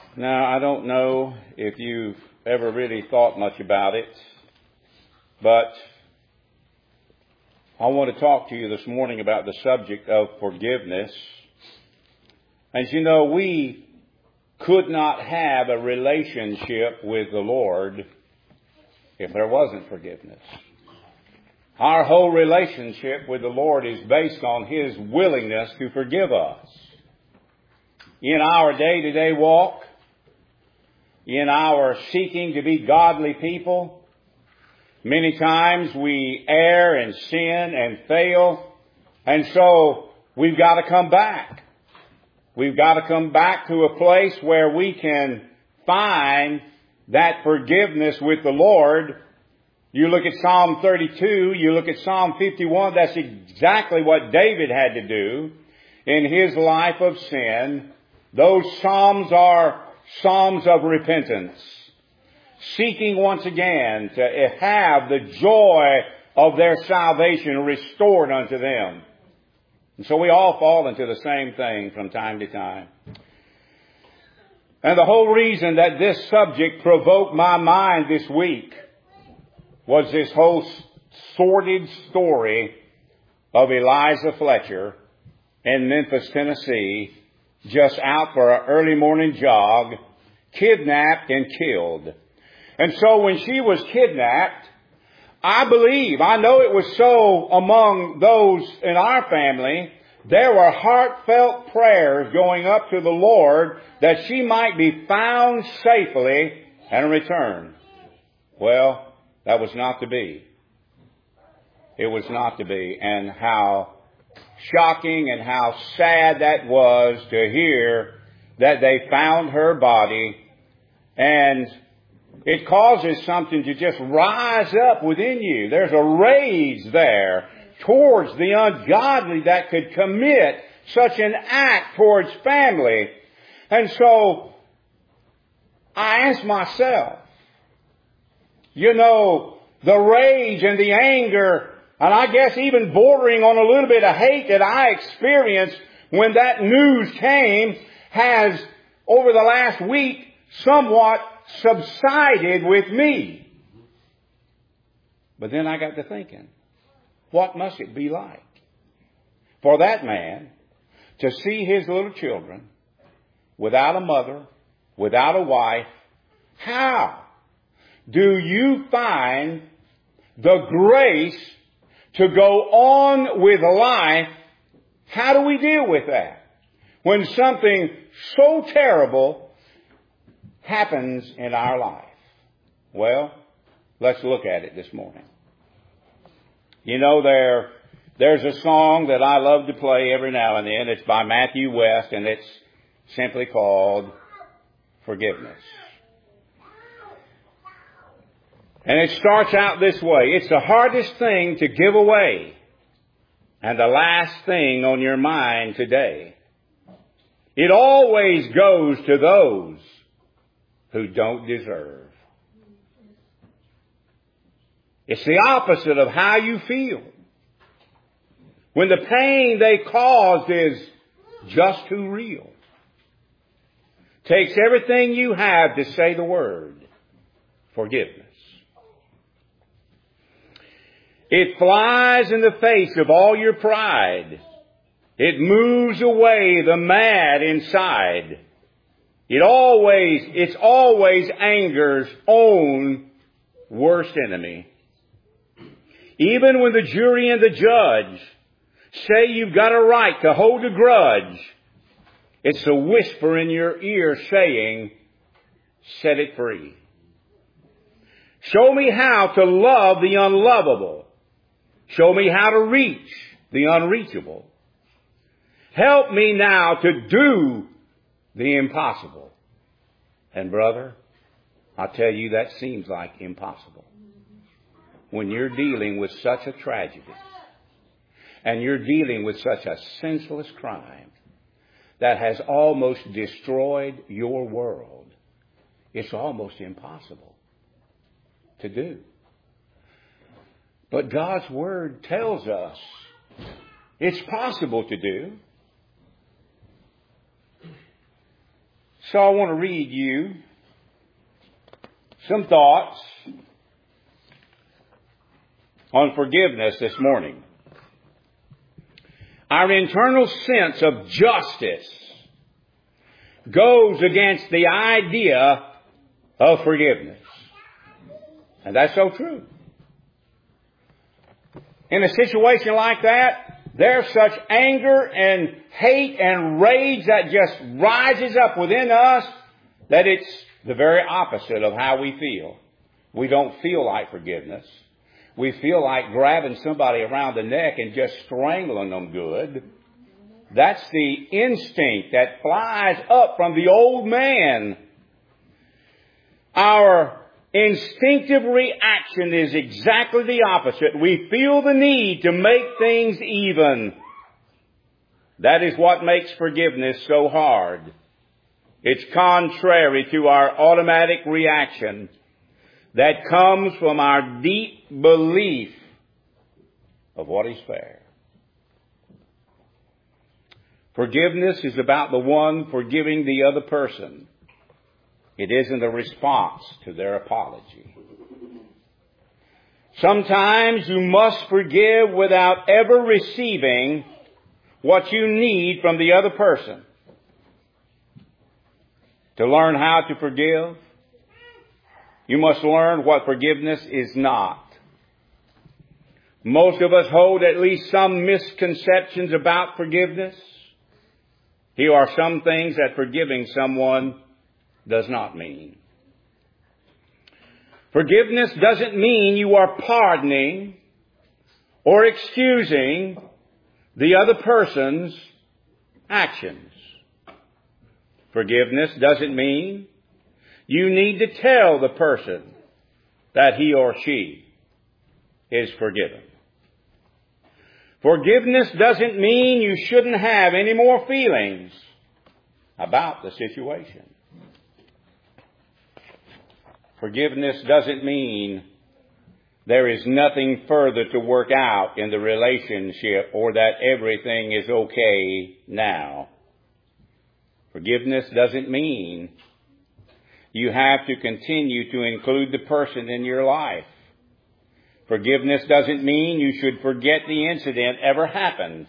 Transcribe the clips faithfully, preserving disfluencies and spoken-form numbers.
Now, I don't know if you've ever really thought much about it, but I want to talk to you this morning about the subject of forgiveness. As you know, we could not have a relationship with the Lord if there wasn't forgiveness. Our whole relationship with the Lord is based on His willingness to forgive us. In our day-to-day walk, in our seeking to be godly people, many times we err and sin and fail, and so we've got to come back. We've got to come back to a place where we can find that forgiveness with the Lord. You look at Psalm thirty-two, you look at Psalm fifty-one, that's exactly what David had to do in his life of sin. Those Psalms are Psalms of repentance, seeking once again to have the joy of their salvation restored unto them. And so we all fall into the same thing from time to time. And the whole reason that this subject provoked my mind this week was this whole sordid story of Eliza Fletcher in Memphis, Tennessee, just out for an early morning jog, kidnapped and killed. And so when she was kidnapped, I believe, I know it was so among those in our family, there were heartfelt prayers going up to the Lord that she might be found safely and returned. Well, that was not to be. It was not to be. And how shocking and how sad that was to hear that they found her body, and it causes something to just rise up within you. There's a rage there towards the ungodly that could commit such an act towards family. And so I ask myself, you know, the rage and the anger, and I guess even bordering on a little bit of hate that I experienced when that news came has, over the last week, somewhat subsided with me. But then I got to thinking, what must it be like for that man to see his little children without a mother, without a wife? How do you find the grace to go on with life? How do we deal with that when something so terrible happens in our life? Well, let's look at it this morning. You know, there, there's a song that I love to play every now and then. It's by Matthew West, and it's simply called Forgiveness. And it starts out this way. It's the hardest thing to give away and the last thing on your mind today. It always goes to those who don't deserve. It's the opposite of how you feel. When the pain they caused is just too real. Takes everything you have to say the word forgiveness. It flies in the face of all your pride. It moves away the mad inside. It always, it's always anger's own worst enemy. Even when the jury and the judge say you've got a right to hold a grudge, it's a whisper in your ear saying, set it free. Show me how to love the unlovable. Show me how to reach the unreachable. Help me now to do the impossible. And brother, I'll tell you that seems like impossible. When you're dealing with such a tragedy and you're dealing with such a senseless crime that has almost destroyed your world, it's almost impossible to do. But God's Word tells us it's possible to do. So I want to read you some thoughts on forgiveness this morning. Our internal sense of justice goes against the idea of forgiveness. And that's so true. In a situation like that, there's such anger and hate and rage that just rises up within us that it's the very opposite of how we feel. We don't feel like forgiveness. We feel like grabbing somebody around the neck and just strangling them good. That's the instinct that flies up from the old man. Our instinctive reaction is exactly the opposite. We feel the need to make things even. That is what makes forgiveness so hard. It's contrary to our automatic reaction that comes from our deep belief of what is fair. Forgiveness is about the one forgiving the other person. It isn't a response to their apology. Sometimes you must forgive without ever receiving what you need from the other person. To learn how to forgive, you must learn what forgiveness is not. Most of us hold at least some misconceptions about forgiveness. Here are some things that forgiving someone does not mean. Forgiveness doesn't mean you are pardoning or excusing the other person's actions. Forgiveness doesn't mean you need to tell the person that he or she is forgiven. Forgiveness doesn't mean you shouldn't have any more feelings about the situation. Forgiveness doesn't mean there is nothing further to work out in the relationship or that everything is okay now. Forgiveness doesn't mean you have to continue to include the person in your life. Forgiveness doesn't mean you should forget the incident ever happened.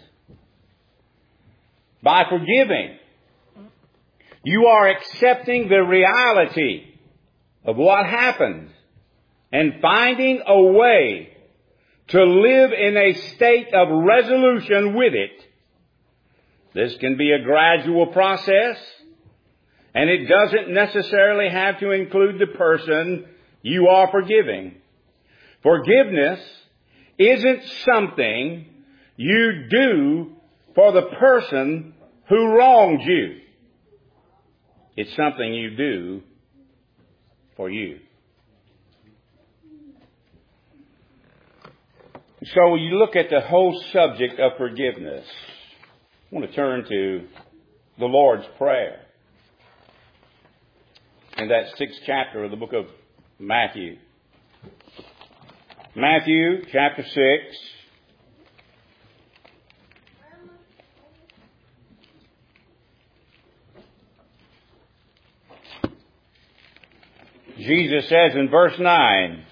By forgiving, you are accepting the reality of what happened and finding a way to live in a state of resolution with it. This can be a gradual process, and it doesn't necessarily have to include the person you are forgiving. Forgiveness isn't something you do for the person who wronged you. It's something you do for you. So you look at the whole subject of forgiveness. I want to turn to the Lord's Prayer in that sixth chapter of the book of Matthew. Matthew chapter six. Jesus says in verse nine,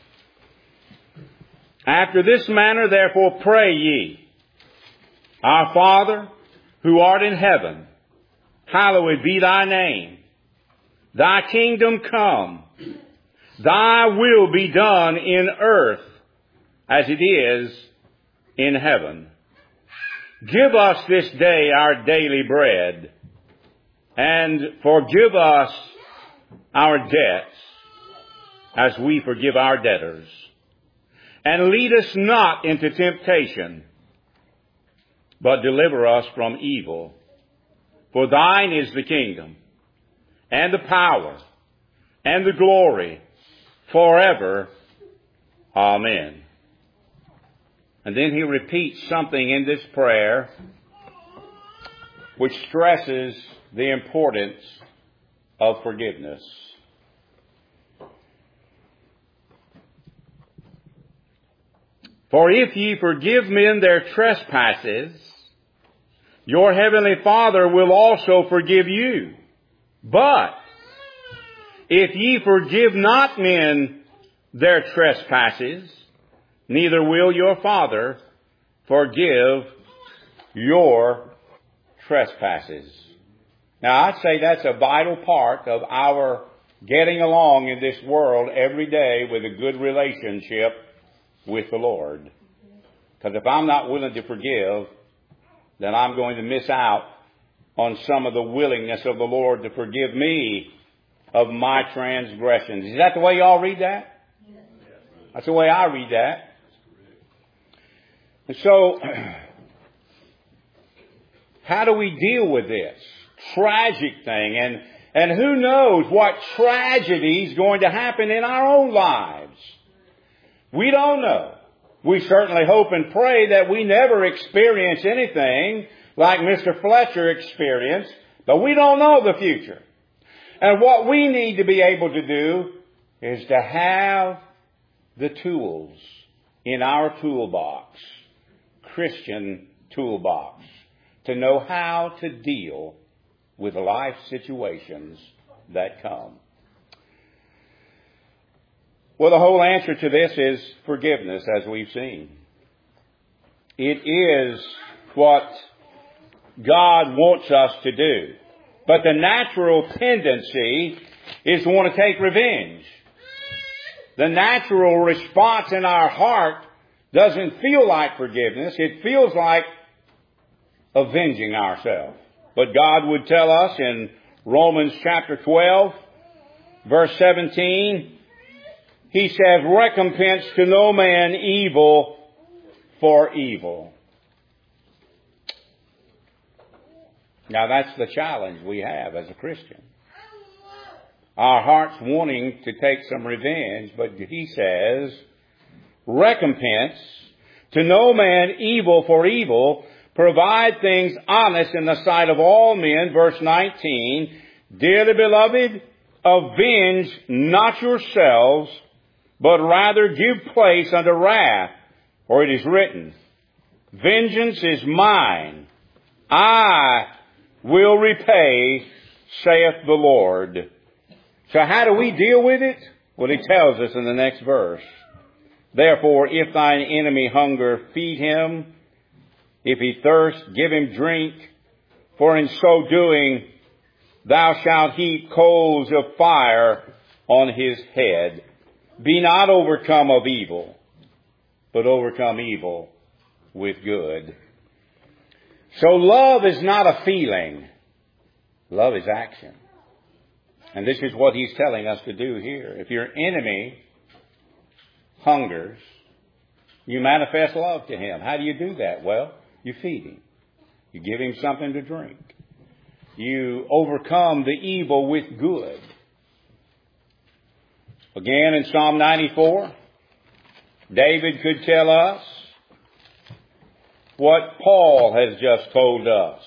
"After this manner therefore pray ye, Our Father, who art in heaven, hallowed be thy name. Thy kingdom come. Thy will be done in earth as it is in heaven. Give us this day our daily bread, and forgive us our debts as we forgive our debtors. And lead us not into temptation, but deliver us from evil. For thine is the kingdom, and the power, and the glory, forever. Amen." And then he repeats something in this prayer which stresses the importance of forgiveness. "For if ye forgive men their trespasses, your heavenly Father will also forgive you. But If ye forgive not men their trespasses, neither will your Father forgive your trespasses. Now, I'd say that's a vital part of our getting along in this world every day with a good relationship with the Lord. Because if I'm not willing to forgive, then I'm going to miss out on some of the willingness of the Lord to forgive me of my transgressions. Is that the way y'all read that? That's the way I read that. And so, how do we deal with this tragic thing? And, and who knows what tragedy is going to happen in our own lives? We don't know. We certainly hope and pray that we never experience anything like Mister Fletcher experienced, but we don't know the future. And what we need to be able to do is to have the tools in our toolbox, Christian toolbox, to know how to deal with life situations that come. Well, the whole answer to this is forgiveness, as we've seen. It is what God wants us to do. But the natural tendency is to want to take revenge. The natural response in our heart doesn't feel like forgiveness. It feels like avenging ourselves. But God would tell us in Romans chapter twelve, verse seventeen, He says, recompense to no man evil for evil. Now that's the challenge we have as a Christian. Our heart's wanting to take some revenge, but He says, recompense to no man evil for evil, provide things honest in the sight of all men. Verse nineteen, dearly beloved, avenge not yourselves, but rather give place unto wrath, for it is written, vengeance is mine, I will repay, saith the Lord. So how do we deal with it? Well, He tells us in the next verse, therefore, if thine enemy hunger, feed him. If he thirst, give him drink. For in so doing, thou shalt heap coals of fire on his head. Be not overcome of evil, but overcome evil with good. So love is not a feeling. Love is action. And this is what He's telling us to do here. If your enemy hungers, you manifest love to him. How do you do that? Well, you feed him. You give him something to drink. You overcome the evil with good. Again, in Psalm ninety-four, David could tell us what Paul has just told us.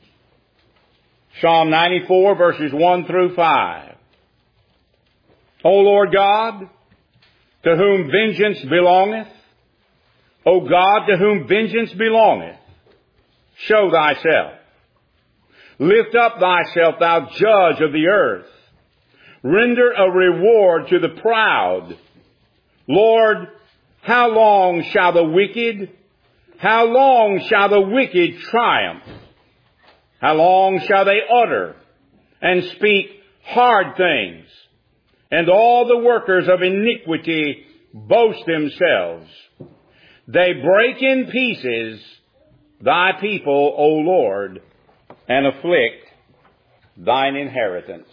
Psalm ninety-four, verses one through five. O Lord God, to whom vengeance belongeth, O God, to whom vengeance belongeth, show thyself. Lift up thyself, thou judge of the earth. Render a reward to the proud. Lord, how long shall the wicked, how long shall the wicked triumph? How long shall they utter and speak hard things? And all the workers of iniquity boast themselves. They break in pieces thy people, O Lord, and afflict thine inheritance.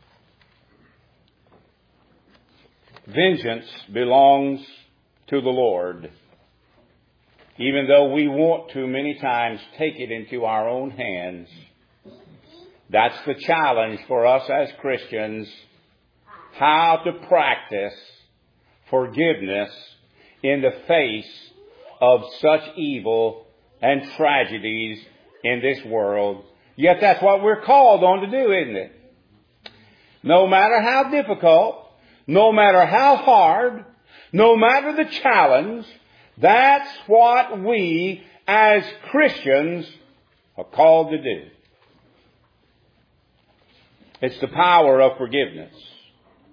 Vengeance belongs to the Lord, even though we want to many times take it into our own hands. That's the challenge for us as Christians, how to practice forgiveness in the face of such evil and tragedies in this world. Yet that's what we're called on to do, isn't it? No matter how difficult, no matter how hard, no matter the challenge, that's what we as Christians are called to do. It's the power of forgiveness.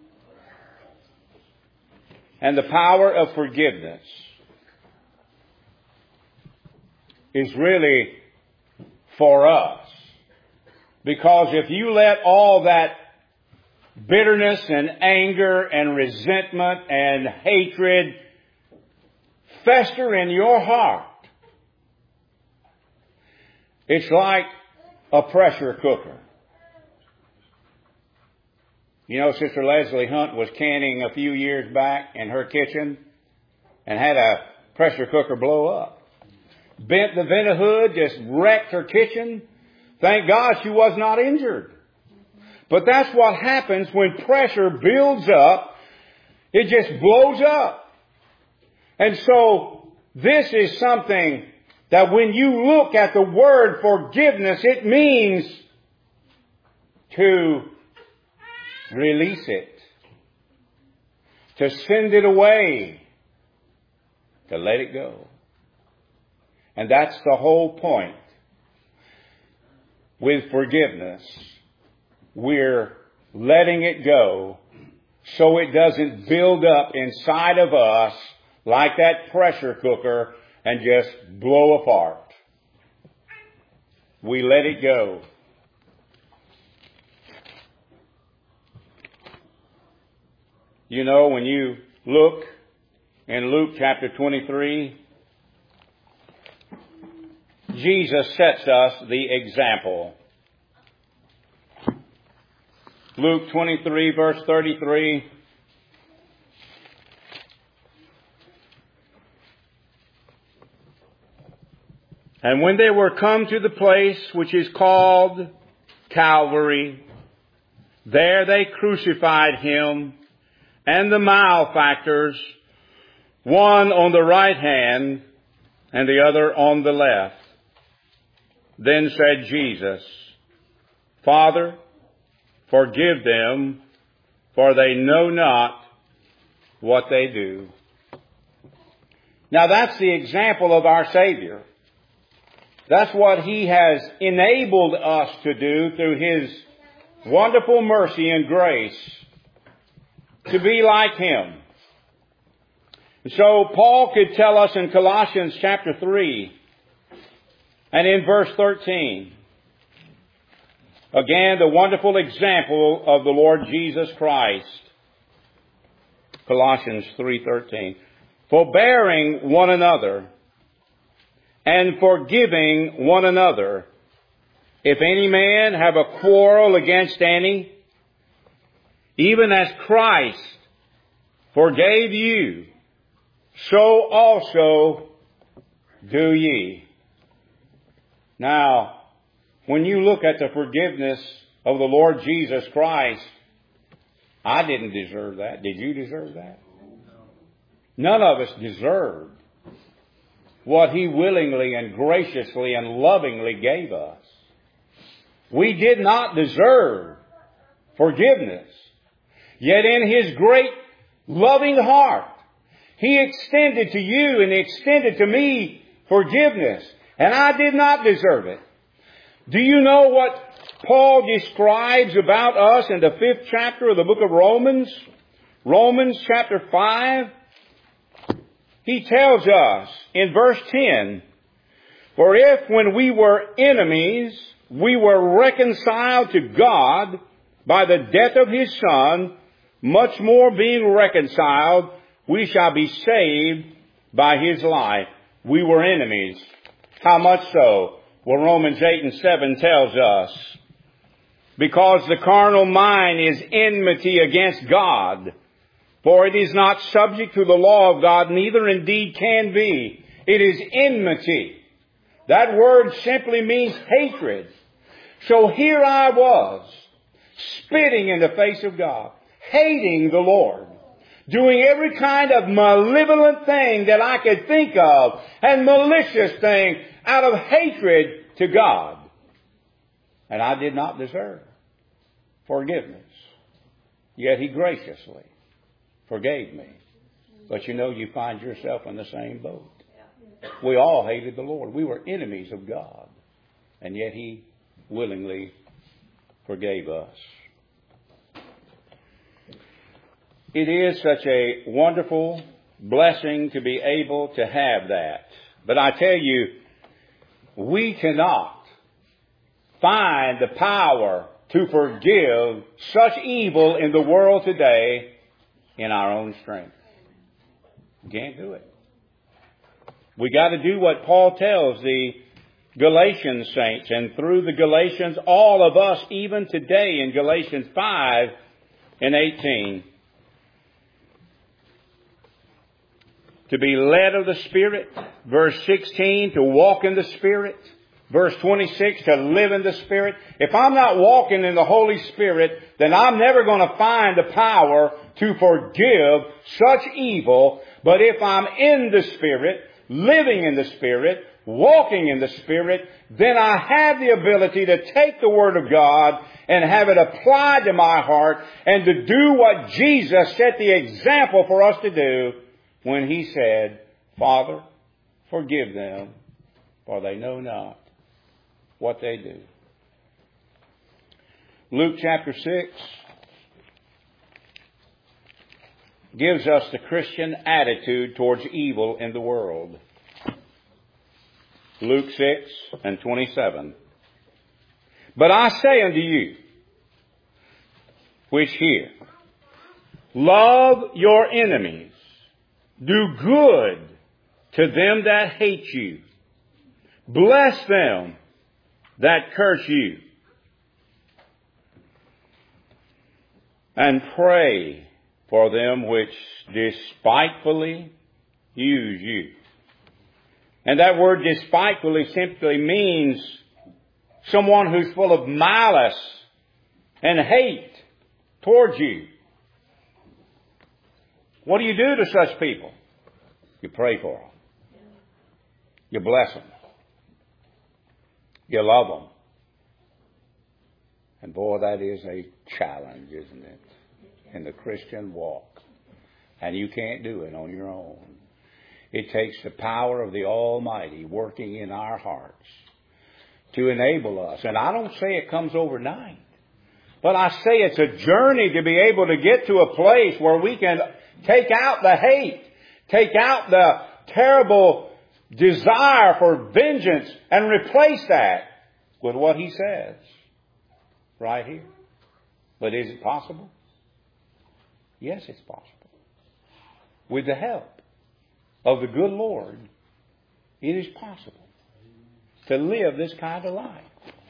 and the power of forgiveness is really for us. Because if you let all that bitterness and anger and resentment and hatred fester in your heart, it's like a pressure cooker. You know, Sister Leslie Hunt was canning a few years back in her kitchen and had a pressure cooker blow up. Bent the vent hood, just wrecked her kitchen. Thank God she was not injured. But that's what happens when pressure builds up. It just blows up. And so this is something that when you look at the word forgiveness, it means to release it, to send it away, to let it go. And that's the whole point. With forgiveness, we're letting it go so it doesn't build up inside of us like that pressure cooker and just blow apart. We let it go. You know, when you look in Luke chapter twenty-three, Jesus sets us the example. Luke twenty-three, verse thirty-three. And when they were come to the place which is called Calvary, there they crucified him and the malefactors, one on the right hand and the other on the left. Then said Jesus, Father, forgive them, for they know not what they do. Now that's the example of our Savior. That's what He has enabled us to do through His wonderful mercy and grace, to be like Him. And so Paul could tell us in Colossians chapter three and in verse thirteen, again, the wonderful example of the Lord Jesus Christ. Colossians three thirteen. Forbearing one another and forgiving one another, if any man have a quarrel against any, even as Christ forgave you, so also do ye. Now, when you look at the forgiveness of the Lord Jesus Christ, I didn't deserve that. Did you deserve that? None of us deserved what He willingly and graciously and lovingly gave us. We did not deserve forgiveness. Yet in His great loving heart, He extended to you and He extended to me forgiveness. And I did not deserve it. Do you know what Paul describes about us in the fifth chapter of the book of Romans? Romans chapter five. He tells us in verse ten, for if when we were enemies, we were reconciled to God by the death of His Son, much more being reconciled, we shall be saved by His life. We were enemies. How much so? Well, Romans eight and seven tells us, because the carnal mind is enmity against God, for it is not subject to the law of God, neither indeed can be. It is enmity. That word simply means hatred. So here I was, spitting in the face of God, hating the Lord, doing every kind of malevolent thing that I could think of, and malicious thing out of hatred to God. And I did not deserve forgiveness. Yet He graciously forgave me. But you know, you find yourself in the same boat. We all hated the Lord. We were enemies of God. And yet He willingly forgave us. It is such a wonderful blessing to be able to have that. But I tell you, we cannot find the power to forgive such evil in the world today in our own strength. We can't do it. We got to do what Paul tells the Galatian saints, and through the Galatians, all of us, even today in Galatians five and eighteen, to be led of the Spirit. Verse sixteen, to walk in the Spirit. Verse twenty-six, to live in the Spirit. If I'm not walking in the Holy Spirit, then I'm never going to find the power to forgive such evil. But if I'm in the Spirit, living in the Spirit, walking in the Spirit, then I have the ability to take the Word of God and have it applied to my heart and to do what Jesus set the example for us to do when He said, Father, forgive them, for they know not what they do. Luke chapter six gives us the Christian attitude towards evil in the world. Luke six and twenty-seven. But I say unto you, which hear, love your enemies, do good to them that hate you, bless them that curse you, and pray for them which despitefully use you. And that word despitefully simply means someone who's full of malice and hate towards you. What do you do to such people? You pray for them. You bless them. You love them. And boy, that is a challenge, isn't it? In the Christian walk. And you can't do it on your own. It takes the power of the Almighty working in our hearts to enable us. And I don't say it comes overnight, but I say it's a journey to be able to get to a place where we can take out the hate, take out the terrible desire for vengeance, and replace that with what He says right here. But is it possible? Yes, it's possible. With the help of the good Lord, it is possible to live this kind of life.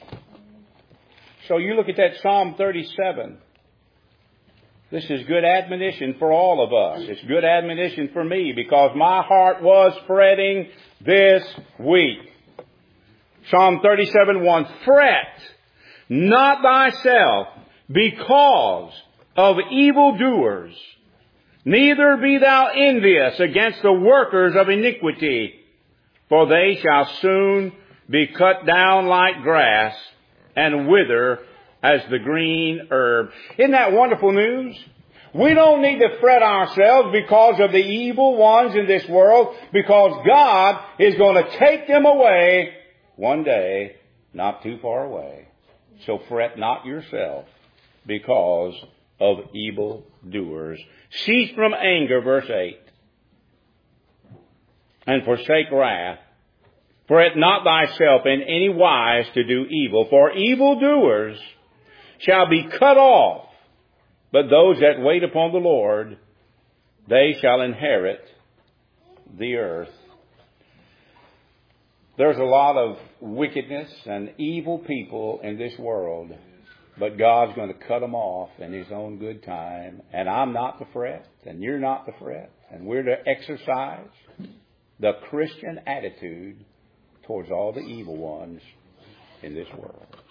So you look at that Psalm thirty-seven. This is good admonition for all of us. It's good admonition for me because my heart was fretting this week. Psalm thirty-seven one. Fret not thyself because of evildoers, neither be thou envious against the workers of iniquity, for they shall soon be cut down like grass and wither as the green herb. Isn't that wonderful news? We don't need to fret ourselves because of the evil ones in this world, because God is going to take them away one day, not too far away. So fret not yourself because of evil doers. Cease from anger, verse eight, and forsake wrath. Fret not thyself in any wise to do evil, for evildoers shall be cut off, but those that wait upon the Lord, they shall inherit the earth. There's a lot of wickedness and evil people in this world, but God's going to cut them off in His own good time. And I'm not to fret, and you're not to fret. And we're to exercise the Christian attitude towards all the evil ones in this world.